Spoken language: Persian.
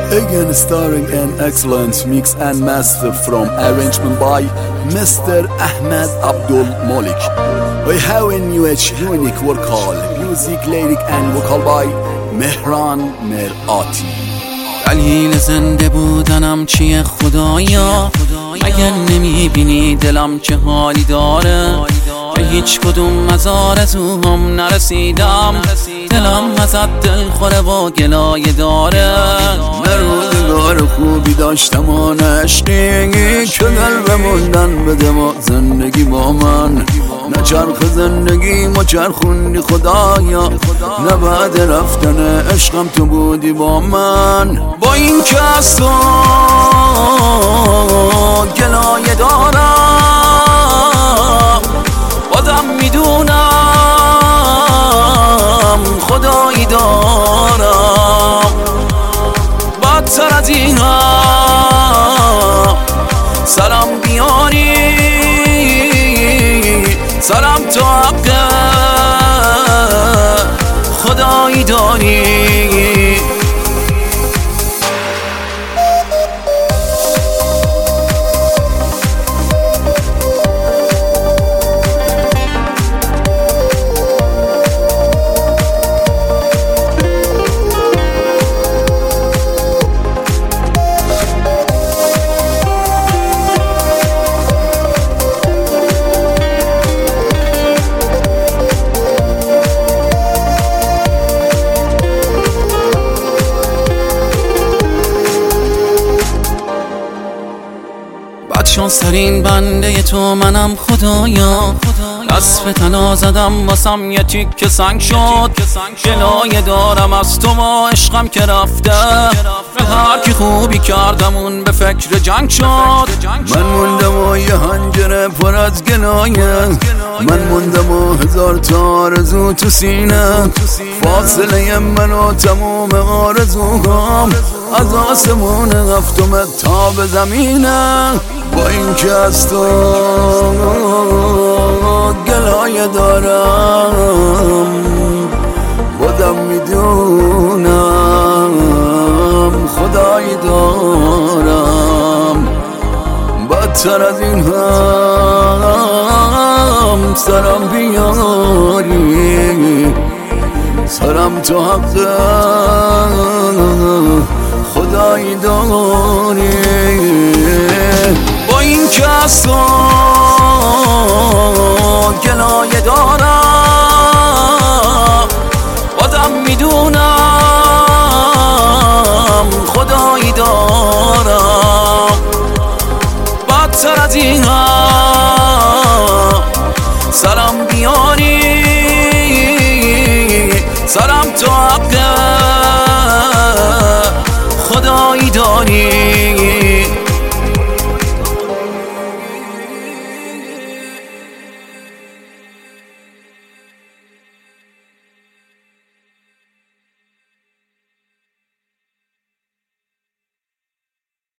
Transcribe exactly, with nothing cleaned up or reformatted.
Again starring an excellent mix and master from arrangement by Mister Ahmed Abdul Malik. We have a new age unique vocal, music, lyric and vocal by Mehran Merati. دلیل زنده بودنم چیه خدایا؟ مگر نمیبینی دلم چه حالی داره؟ به هیچ کدوم از آرزوهام نرسیدم، دلم ازت دل خوره و گلایه داره. من روزگار خوبی داشتم و نشنیگی که دل بموندن بده ما زندگی با من. نچرخ زندگی ما چرخوندی خدایا، نه بعد رفتن عشقم تو بودی با من. با این که از تو گلایه دارم، بازم میدونم خدایی دارم. بدتر از این ها سلام بیاری، سلام تو حق خدایی داری. شانسترین بنده تو منم خدایا، دست تنا زدم واسم یه تیکه سنگ شد. گلایه دارم از تو و عشقم که رفته، به هر کی خوبی کردم اون به فکر جنگ شد. من موندم و یه هنجره پر از گلایه، من موندم و هزار تا آرزو تو سینه. فاصله من و تموم آرزوهام از آسمون هفتمت تا به زمینه. با این که از تو گلایه دارم، بودم میدونم خدایی دارم. بدتر از این هم سرم بیاری، سرم تو حق خدایی داری. با این که از تو گلایه دارم، بازم میدونم خدایی دارم. بدتر از این ها سلام بیاری، سلام تو حق خدایی داری.